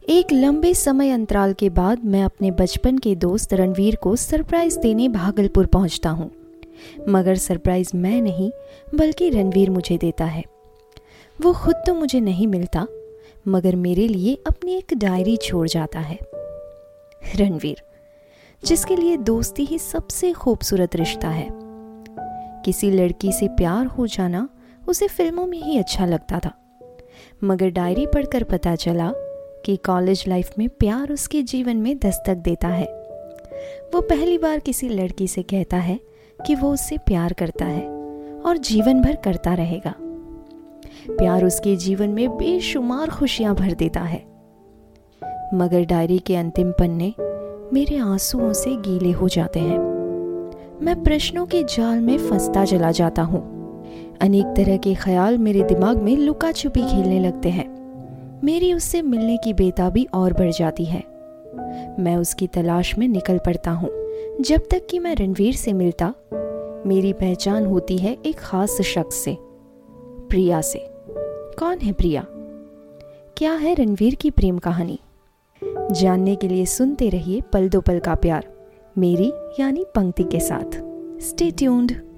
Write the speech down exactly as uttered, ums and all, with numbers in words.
एक लंबे समय अंतराल के बाद मैं अपने बचपन के दोस्त रणवीर को सरप्राइज देने भागलपुर पहुंचता हूं, मगर सरप्राइज मैं नहीं बल्कि रणवीर मुझे देता है। वो खुद तो मुझे नहीं मिलता, मगर मेरे लिए अपनी एक डायरी छोड़ जाता है। रणवीर, जिसके लिए दोस्ती ही सबसे खूबसूरत रिश्ता है। किसी लड़की से प्यार हो जाना उसे फिल्मों में ही अच्छा लगता था, मगर डायरी पढ़कर पता चला कि कॉलेज लाइफ में प्यार उसके जीवन में दस्तक देता है। वो पहली बार किसी लड़की से कहता है कि वो उससे प्यार करता है और जीवन भर करता रहेगा। प्यार उसके जीवन में बेशुमार खुशियां भर देता है, मगर डायरी के अंतिम पन्ने मेरे आंसुओं से गीले हो जाते हैं। मैं प्रश्नों के जाल में फंसता चला जाता हूँ। अनेक तरह के ख्याल मेरे दिमाग में लुका छुपी खेलने लगते हैं। मेरी उससे मिलने की बेताबी और बढ़ जाती है। मैं उसकी तलाश में निकल पड़ता हूँ। जब तक कि मैं रणवीर से मिलता, मेरी पहचान होती है एक खास शख्स से, प्रिया से। कौन है प्रिया? क्या है रणवीर की प्रेम कहानी? जानने के लिए सुनते रहिए पल दो पल का प्यार, मेरी यानी पंक्ति के साथ। Stay tuned.